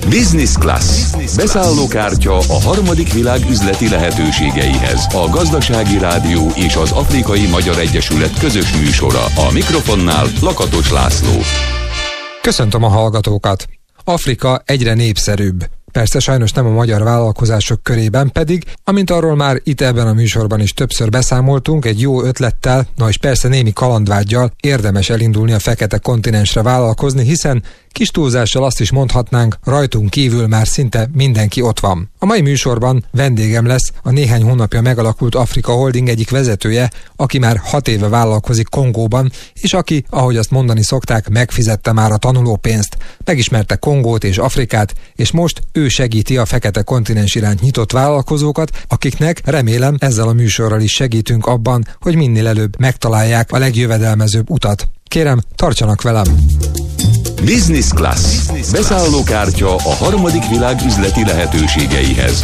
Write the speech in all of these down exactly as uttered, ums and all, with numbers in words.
Business Class. Beszállókártya a harmadik világ üzleti lehetőségeihez. A Gazdasági Rádió és az Afrikai Magyar Egyesület közös műsora. A mikrofonnál Lakatos László. Köszöntöm a hallgatókat! Afrika egyre népszerűbb. Persze sajnos nem a magyar vállalkozások körében, pedig, amint arról már itt ebben a műsorban is többször beszámoltunk, egy jó ötlettel, na és persze némi kalandvággyal érdemes elindulni a fekete kontinensre vállalkozni, hiszen kis túlzással azt is mondhatnánk, rajtunk kívül már szinte mindenki ott van. A mai műsorban vendégem lesz a néhány hónapja megalakult Afrika Holding egyik vezetője, aki már hat éve vállalkozik Kongóban, és aki, ahogy azt mondani szokták, megfizette már a tanulópénzt, megismerte Kongót és Afrikát, és most ő segíti a fekete kontinens iránt nyitott vállalkozókat, akiknek remélem ezzel a műsorral is segítünk abban, hogy minél előbb megtalálják a legjövedelmezőbb utat. Kérem, tartsanak velem! Business Class. Beszállókártya a harmadik világ üzleti lehetőségeihez.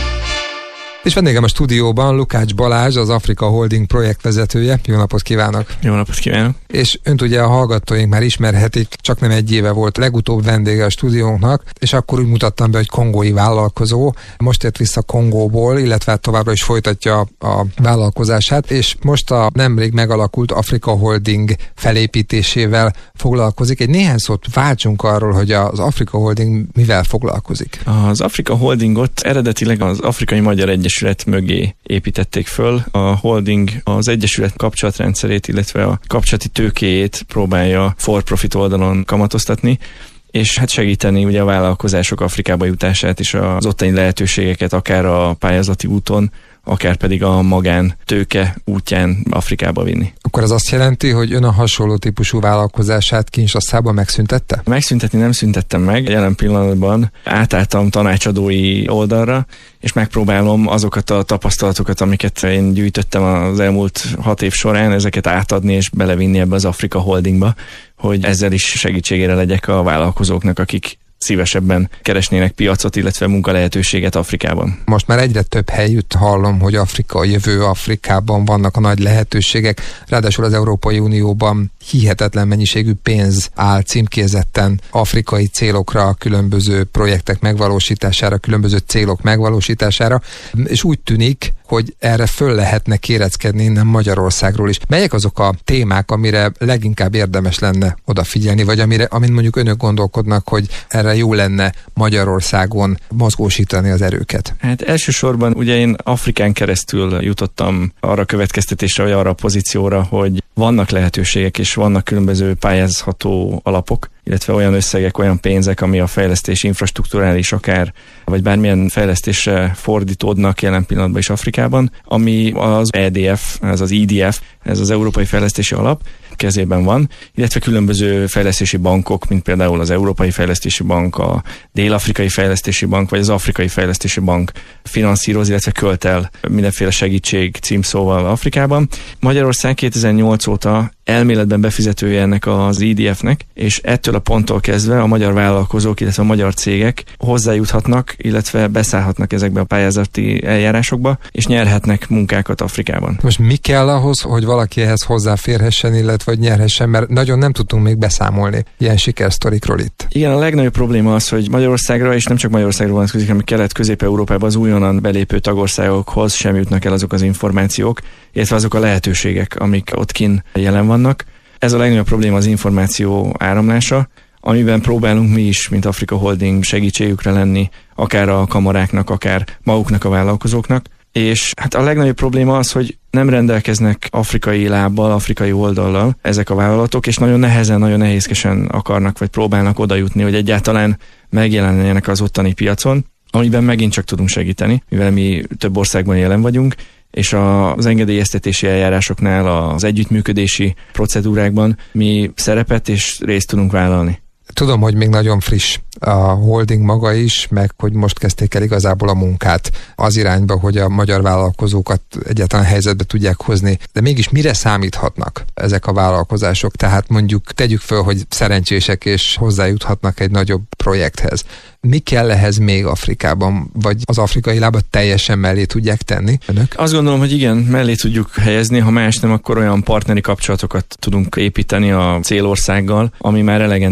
És vendégem a stúdióban Lukács Balázs, az Afrika Holding projektvezetője. Jó napot kívánok! Jó napot kívánok! És önt ugye a hallgatóink már ismerhetik, csak nem egy éve volt legutóbb vendége a stúdiónknak, és akkor úgy mutattam be, hogy kongói vállalkozó. Most ért vissza Kongóból, illetve továbbra is folytatja a vállalkozását, és most a nemrég megalakult Afrika Holding felépítésével foglalkozik. Egy néhány szót váltsunk arról, hogy az Afrika Holding mivel foglalkozik. Az Afrika Holdingot eredetileg az Afrikai Magyar Egyesület mögé építették föl. A holding az egyesület kapcsolatrendszerét, illetve a kapcsolati tőkéjét próbálja for-profit oldalon kamatoztatni, és hát segíteni ugye a vállalkozások Afrikába jutását és az ottani lehetőségeket akár a pályázati úton, akár pedig a magán tőke útján Afrikába vinni. Akkor ez azt jelenti, hogy ön a hasonló típusú vállalkozását Kinshaszában megszüntette? Megszüntetni nem szüntettem meg. Jelen pillanatban átálltam tanácsadói oldalra, és megpróbálom azokat a tapasztalatokat, amiket én gyűjtöttem az elmúlt hat év során, ezeket átadni és belevinni ebbe az Afrika Holdingba, hogy ezzel is segítségére legyek a vállalkozóknak, akik szívesebben keresnének piacot, illetve munkalehetőséget Afrikában. Most már egyre több helyütt hallom, hogy Afrika a jövő, Afrikában vannak a nagy lehetőségek, ráadásul az Európai Unióban hihetetlen mennyiségű pénz áll címkézetten afrikai célokra, különböző projektek megvalósítására, különböző célok megvalósítására, és úgy tűnik, hogy erre föl lehetne kéreckedni innen Magyarországról is. Melyek azok a témák, amire leginkább érdemes lenne odafigyelni, vagy amire, amin mondjuk önök gondolkodnak, hogy erre jó lenne Magyarországon mozgósítani az erőket? Hát elsősorban ugye én Afrikán keresztül jutottam arra következtetésre, vagy arra a pozícióra, hogy vannak lehetőségek, és vannak különböző pályázható alapok, illetve olyan összegek, olyan pénzek, ami a fejlesztés infrastrukturális akár, vagy bármilyen fejlesztésre fordítódnak jelen pillanatban is Afrikában, ami az E D F, ez az E D F, ez az Európai Fejlesztési Alap kezében van, illetve különböző fejlesztési bankok, mint például az Európai Fejlesztési Bank, a Dél-Afrikai Fejlesztési Bank, vagy az Afrikai Fejlesztési Bank finanszíroz, illetve költ el mindenféle segítség címszóval Afrikában. Magyarország kétezer-nyolc óta elméletben befizetője ennek az E D F-nek, és ettől a ponttól kezdve a magyar vállalkozók, illetve a magyar cégek hozzájuthatnak, illetve beszállhatnak ezekbe a pályázati eljárásokba, és nyerhetnek munkákat Afrikában. Most mi kell ahhoz, hogy valaki ehhez hozzáférhessen, illetve hogy nyerhessen, mert nagyon nem tudtunk még beszámolni ilyen sikersztorikról itt. Igen, a legnagyobb probléma az, hogy Magyarországra, és nem csak Magyarországra vonatkozik, hanem Kelet-Közép-Európában az újonnan belépő tagországokhoz sem jutnak el azok az információk, illetve azok a lehetőségek, amik ott kint jelen vannak. Ez a legnagyobb probléma, az információ áramlása, amiben próbálunk mi is, mint Afrika Holding segítségükre lenni, akár a kamaráknak, akár maguknak a vállalkozóknak. És hát a legnagyobb probléma az, hogy nem rendelkeznek afrikai lábbal, afrikai oldallal ezek a vállalatok, és nagyon nehezen, nagyon nehézkesen akarnak, vagy próbálnak oda jutni, hogy egyáltalán megjelenjenek az ottani piacon, amiben megint csak tudunk segíteni, mivel mi több országban jelen vagyunk, és az engedélyeztetési eljárásoknál, az együttműködési procedúrákban mi szerepet és részt tudunk vállalni. Tudom, hogy még nagyon friss a holding maga is, meg hogy most kezdték el igazából a munkát az irányba, hogy a magyar vállalkozókat egyáltalán helyzetbe tudják hozni. De mégis mire számíthatnak ezek a vállalkozások? Tehát mondjuk tegyük föl, hogy szerencsések és hozzájuthatnak egy nagyobb projekthez. Mi kell ehhez még Afrikában? Vagy az afrikai lábat teljesen mellé tudják tenni önök? Azt gondolom, hogy igen, mellé tudjuk helyezni, ha más nem, akkor olyan partneri kapcsolatokat tudunk építeni a célországgal, ami már elegendő ahhoz, hogy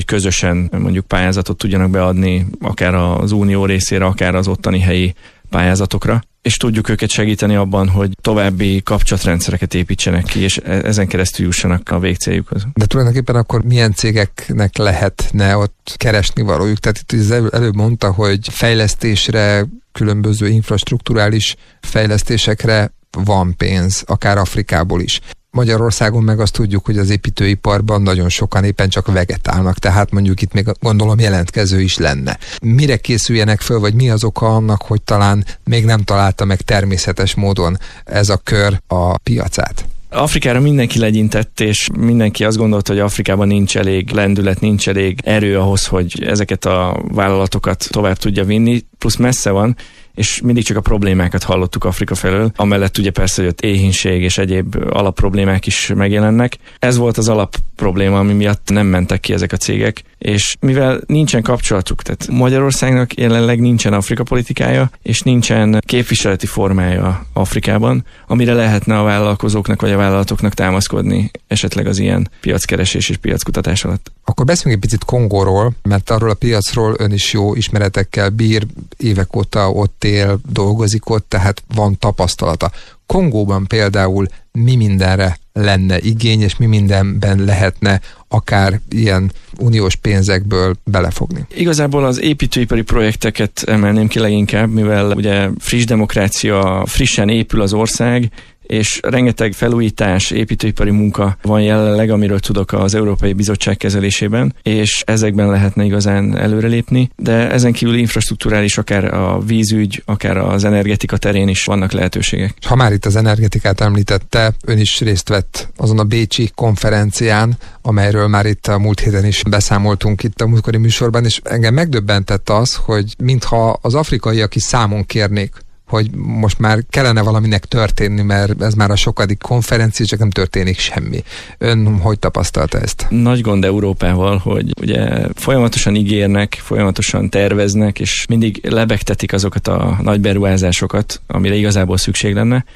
hogy közösen mondjuk pályázatot tudjanak beadni, akár az unió részére, akár az ottani helyi pályázatokra, és tudjuk őket segíteni abban, hogy további kapcsolatrendszereket építsenek ki, és ezen keresztül jussanak a végcéljukhoz. De tulajdonképpen akkor milyen cégeknek lehetne ott keresni valójuk? Tehát itt az előbb mondta, hogy fejlesztésre, különböző infrastrukturális fejlesztésekre van pénz, akár Afrikából is. Magyarországon meg azt tudjuk, hogy az építőiparban nagyon sokan éppen csak vegetálnak, tehát mondjuk itt még gondolom jelentkező is lenne. Mire készüljenek föl, vagy mi az oka annak, hogy talán még nem találta meg természetes módon ez a kör a piacát? Afrikára mindenki legyintett, és mindenki azt gondolta, hogy Afrikában nincs elég lendület, nincs elég erő ahhoz, hogy ezeket a vállalatokat tovább tudja vinni, plusz messze van, és mindig csak a problémákat hallottuk Afrika felől. Amellett ugye persze, hogy ott éhínség és egyéb alapproblémák is megjelennek. Ez volt az alapprobléma, ami miatt nem mentek ki ezek a cégek, és mivel nincsen kapcsolatuk, tehát Magyarországnak jelenleg nincsen Afrika politikája, és nincsen képviseleti formája Afrikában, amire lehetne a vállalkozóknak vagy a vállalatoknak támaszkodni esetleg az ilyen piackeresés és piackutatás alatt. Akkor beszéljünk egy picit Kongóról, mert arról a piacról ön is jó ismeretekkel bír, évek óta ott él, dolgozik ott, tehát van tapasztalata. Kongóban például mi mindenre lenne igény, és mi mindenben lehetne akár ilyen uniós pénzekből belefogni? Igazából az építőipari projekteket emelném ki leginkább, mivel ugye friss demokrácia, frissen épül az ország, és rengeteg felújítás, építőipari munka van jelenleg, amiről tudok az Európai Bizottság kezelésében, és ezekben lehetne igazán előrelépni, de ezen kívül infrastrukturális, akár a vízügy, akár az energetika terén is vannak lehetőségek. Ha már itt az energetikát említette, ön is részt vett azon a bécsi konferencián, amelyről már itt a múlt héten is beszámoltunk itt a múltkori műsorban, és engem megdöbbentett az, hogy mintha az afrikaiak is számon kérnék, hogy most már kellene valaminek történni, mert ez már a sokadik konferencia, csak nem történik semmi. Ön hogy tapasztalta ezt? Nagy gond Európával, hogy ugye folyamatosan ígérnek, folyamatosan terveznek, és mindig lebegtetik azokat a nagy beruházásokat, amire igazából szükség lenne,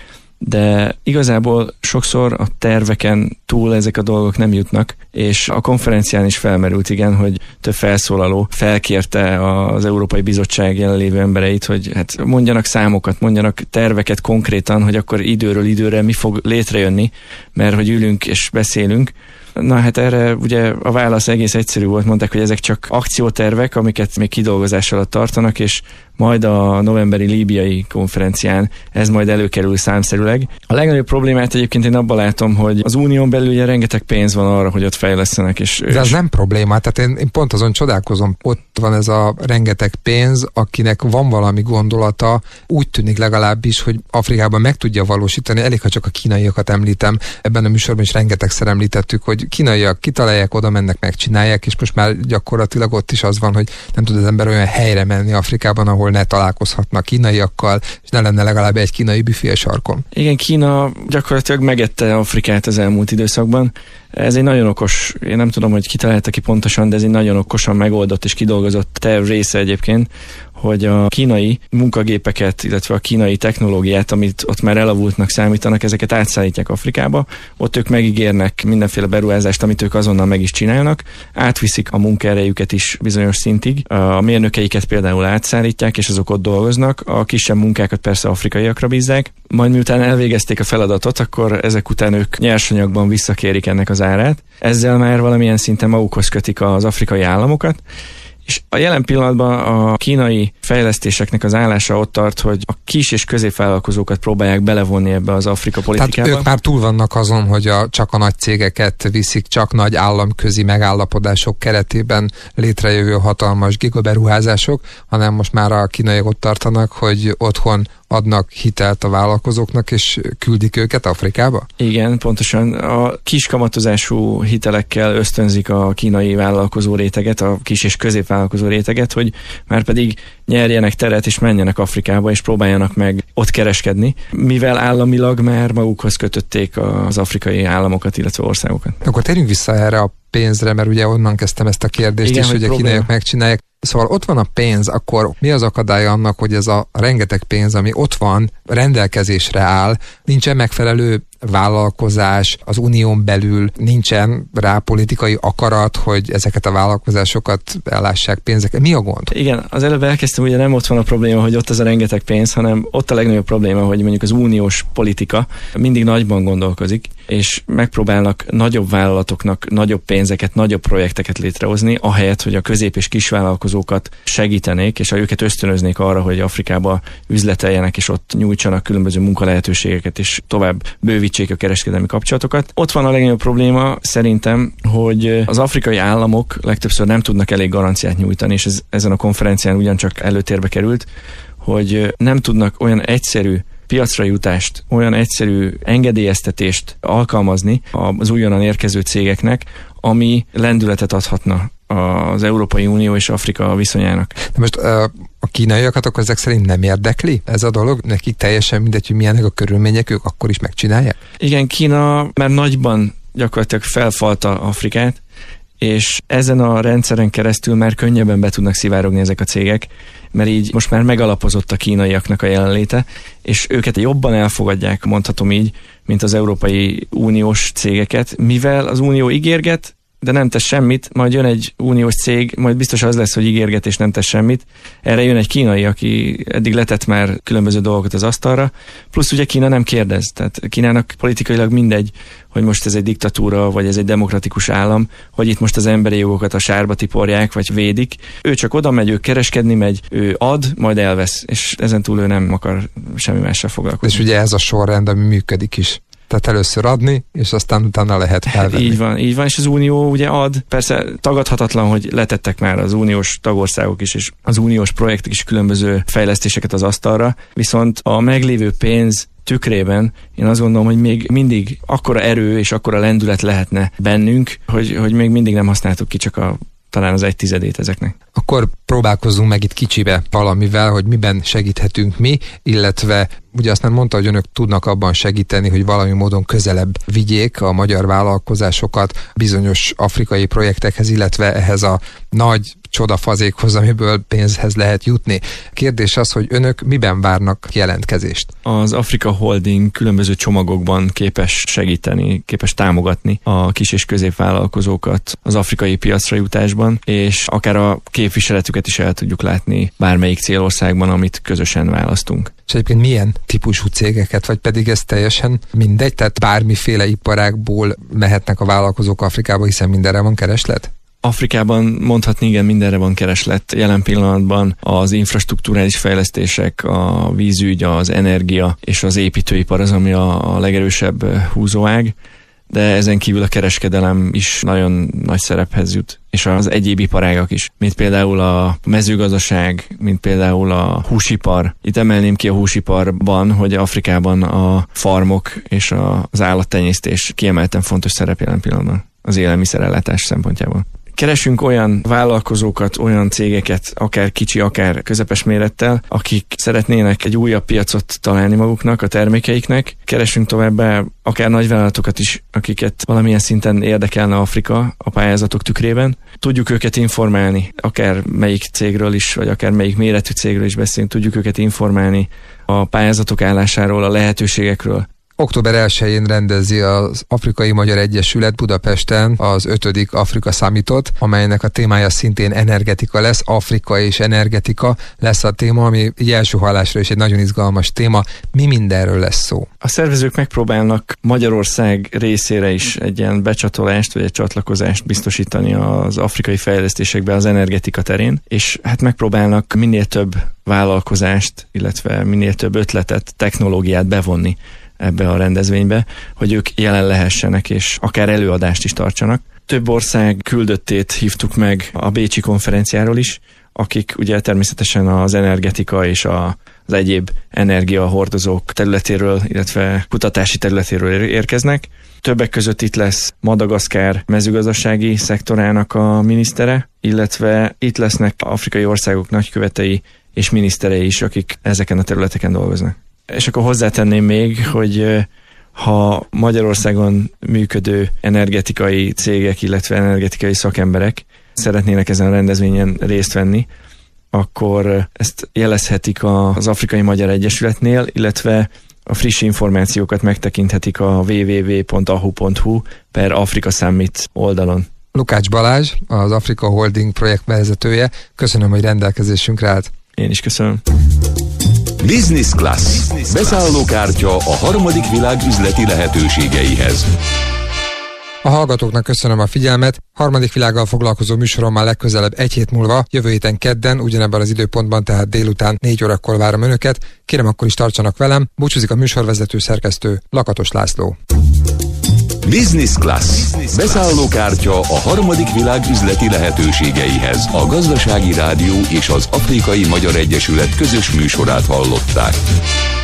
de igazából sokszor a terveken túl ezek a dolgok nem jutnak, és a konferencián is felmerült, igen, hogy több felszólaló felkérte az Európai Bizottság jelenlévő embereit, hogy hát mondjanak számokat, mondjanak terveket konkrétan, hogy akkor időről időre mi fog létrejönni, mert hogy ülünk és beszélünk. Na hát erre ugye a válasz egész egyszerű volt, mondták, hogy ezek csak akciótervek, amiket még kidolgozás alatt tartanak, és majd a novemberi líbiai konferencián ez majd előkerül számszerűleg. A legnagyobb problémát egyébként én abban látom, hogy az unión belül ugye rengeteg pénz van arra, hogy ott fejlesztenek. És, De ez és... nem probléma, tehát én, én pont azon csodálkozom, ott van ez a rengeteg pénz, akinek van valami gondolata, úgy tűnik legalábbis, hogy Afrikában meg tudja valósítani, elég, ha csak a kínaiakat említem, ebben a műsorban is rengetegszer említettük, hogy kínaiak kitalálják, oda mennek, megcsinálják, és most már gyakorlatilag ott is az van, hogy nem tud az ember olyan helyre menni Afrikában, ahol ne találkozhatnak kínaiakkal, és ne lenne legalább egy kínai büfé a sarkon. Igen, Kína gyakorlatilag megette Afrikát az elmúlt időszakban. Ez egy nagyon okos, én nem tudom, hogy kitalálta ki pontosan, de ez egy nagyon okosan megoldott és kidolgozott terv része egyébként, hogy a kínai munkagépeket, illetve a kínai technológiát, amit ott már elavultnak számítanak, ezeket átszállítják Afrikába. Ott ők megígérnek mindenféle beruházást, amit ők azonnal meg is csinálnak. Átviszik a munkaerejüket is bizonyos szintig. A mérnökeiket például átszállítják, és azok ott dolgoznak. A kisebb munkákat persze afrikaiakra bízzák. Majd miután elvégezték a feladatot, akkor ezek után ők nyersanyagban visszakérik ennek az árát. Ezzel már valamilyen szinten magukhoz kötik az afrikai államokat. És a jelen pillanatban a kínai fejlesztéseknek az állása ott tart, hogy a kis és középvállalkozókat próbálják belevonni ebbe az Afrika politikába. Tehát ők már túl vannak azon, hogy a, csak a nagy cégeket viszik, csak nagy államközi megállapodások keretében létrejövő hatalmas gigaberuházások, hanem most már a kínaiak ott tartanak, hogy otthon adnak hitelt a vállalkozóknak, és küldik őket Afrikába? Igen, pontosan. A kis kamatozású hitelekkel ösztönzik a kínai vállalkozó réteget, a kis és középvállalkozó réteget, hogy már pedig nyerjenek teret, és menjenek Afrikába, és próbáljanak meg ott kereskedni, mivel államilag már magukhoz kötötték az afrikai államokat, illetve országokat. Akkor térjünk vissza erre a pénzre, mert ugye onnan kezdtem ezt a kérdést, igen, és hogy a kínaiak megcsinálják. Szóval ott van a pénz, akkor mi az akadálya annak, hogy ez a rengeteg pénz, ami ott van, rendelkezésre áll, nincsen megfelelő vállalkozás, az unión belül nincsen rá politikai akarat, hogy ezeket a vállalkozásokat ellássák pénzeket. Mi a gond? Igen, az előbb elkezdtem, ugye nem ott van a probléma, hogy ott az a rengeteg pénz, hanem ott a legnagyobb probléma, hogy mondjuk az uniós politika mindig nagyban gondolkozik, és megpróbálnak nagyobb vállalatoknak nagyobb pénzeket, nagyobb projekteket létrehozni, ahelyett, hogy a közép- és kisvállalkozókat segítenék, és őket ösztönöznék arra, hogy Afrikába üzleteljenek, és ott nyújtsanak különböző munkalehetőségeket, és tovább bővítsék a kereskedelmi kapcsolatokat. Ott van a legnagyobb probléma szerintem, hogy az afrikai államok legtöbbször nem tudnak elég garanciát nyújtani, és ez ezen a konferencián ugyancsak előtérbe került, hogy nem tudnak olyan egyszerű piacra jutást, olyan egyszerű engedélyeztetést alkalmazni az újonnan érkező cégeknek, ami lendületet adhatna az Európai Unió és Afrika viszonyának. De most a kínaiakat akkor ezek szerint nem érdekli ez a dolog? Nekik teljesen mindegy, hogy milyenek a körülmények, ők akkor is megcsinálják? Igen, Kína már nagyban gyakorlatilag felfalta Afrikát, és ezen a rendszeren keresztül már könnyebben be tudnak szivárogni ezek a cégek, mert így most már megalapozott a kínaiaknak a jelenléte, és őket jobban elfogadják, mondhatom így, mint az Európai Uniós cégeket, mivel az Unió ígérget, de nem tesz semmit, majd jön egy uniós cég, majd biztos az lesz, hogy ígérget és nem tesz semmit. Erre jön egy kínai, aki eddig letett már különböző dolgokat az asztalra, plusz ugye Kína nem kérdez, tehát Kínának politikailag mindegy, hogy most ez egy diktatúra, vagy ez egy demokratikus állam, hogy itt most az emberi jogokat a sárba tiporják, vagy védik. Ő csak oda megy, ő kereskedni megy, ő ad, majd elvesz, és ezen túl ő nem akar semmi mással foglalkozni. És ugye ez a sorrend, ami működik is. Tehát először adni, és aztán utána lehet felvenni. Így van, így van, és az Unió ugye ad, persze tagadhatatlan, hogy letettek már az uniós tagországok is, és az uniós projektek is különböző fejlesztéseket az asztalra, viszont a meglévő pénz tükrében én azt gondolom, hogy még mindig akkora erő és akkora lendület lehetne bennünk, hogy, hogy még mindig nem használtuk ki csak a talán az egy tizedét ezeknek. Akkor próbálkozzunk meg itt kicsibe valamivel, hogy miben segíthetünk mi, illetve ugye azt nem mondta, hogy önök tudnak abban segíteni, hogy valami módon közelebb vigyék a magyar vállalkozásokat bizonyos afrikai projektekhez, illetve ehhez a nagy csodafazékhoz, amiből pénzhez lehet jutni. Kérdés az, hogy önök miben várnak jelentkezést? Az Afrika Holding különböző csomagokban képes segíteni, képes támogatni a kis és középvállalkozókat az afrikai piacra jutásban, és akár a képviseletüket is el tudjuk látni bármelyik célországban, amit közösen választunk. És egyébként milyen típusú cégeket, vagy pedig ez teljesen mindegy, tehát bármiféle iparágból mehetnek a vállalkozók Afrikába, hiszen mindenre van kereslet? Afrikában mondhatni, igen, mindenre van kereslet. Jelen pillanatban az infrastrukturális fejlesztések, a vízügy, az energia és az építőipar az, ami a, a legerősebb húzóág, de ezen kívül a kereskedelem is nagyon nagy szerephez jut, és az egyéb iparágak is, mint például a mezőgazdaság, mint például a húsipar. Itt emelném ki a húsiparban, hogy Afrikában a farmok és az állattenyésztés kiemelten fontos szerep jelen pillanatban az élelmiszerellátás szempontjából. Keresünk olyan vállalkozókat, olyan cégeket, akár kicsi, akár közepes mérettel, akik szeretnének egy újabb piacot találni maguknak, a termékeiknek. Keresünk továbbá akár nagyvállalatokat is, akiket valamilyen szinten érdekelne Afrika a pályázatok tükrében. Tudjuk őket informálni, akár melyik cégről is, vagy akár melyik méretű cégről is beszélünk, tudjuk őket informálni a pályázatok állásáról, a lehetőségekről. október elsején rendezi az Afrikai Magyar Egyesület Budapesten az ötödik Afrika Summitot, amelynek a témája szintén energetika lesz, Afrika és energetika lesz a téma, ami így első hallásra is egy nagyon izgalmas téma. Mi mindenről lesz szó? A szervezők megpróbálnak Magyarország részére is egy ilyen becsatolást, vagy egy csatlakozást biztosítani az afrikai fejlesztésekbe az energetika terén, és hát megpróbálnak minél több vállalkozást, illetve minél több ötletet, technológiát bevonni ebbe a rendezvénybe, hogy ők jelen lehessenek, és akár előadást is tartsanak. Több ország küldöttét hívtuk meg a bécsi konferenciáról is, akik ugye természetesen az energetika és a, az egyéb energiahordozók területéről, illetve kutatási területéről érkeznek. Többek között itt lesz Madagaszkár mezőgazdasági szektorának a minisztere, illetve itt lesznek afrikai országok nagykövetei és miniszterei is, akik ezeken a területeken dolgoznak. És akkor hozzátenném még, hogy ha Magyarországon működő energetikai cégek, illetve energetikai szakemberek szeretnének ezen a rendezvényen részt venni, akkor ezt jelezhetik az Afrikai Magyar Egyesületnél, illetve A friss információkat megtekinthetik a double-u double-u double-u pont a h u pont h u per Africa Summit oldalon. Lukács Balázs, az Africa Holding projektvezetője. Köszönöm, hogy rendelkezésünkre állt. Én is köszönöm. Business Class. Beszállókártya a harmadik világ üzleti lehetőségeihez. A hallgatóknak köszönöm a figyelmet. Harmadik világgal foglalkozó műsorommal legközelebb egy hét múlva, jövő héten kedden, ugyanebben az időpontban, tehát délután négy órakor várom önöket. Kérem, akkor is tartsanak velem. Búcsúzik a műsorvezető szerkesztő, Lakatos László. Business Class. Beszállókártya a harmadik világ üzleti lehetőségeihez. A Gazdasági Rádió és az Afrikai Magyar Egyesület közös műsorát hallották.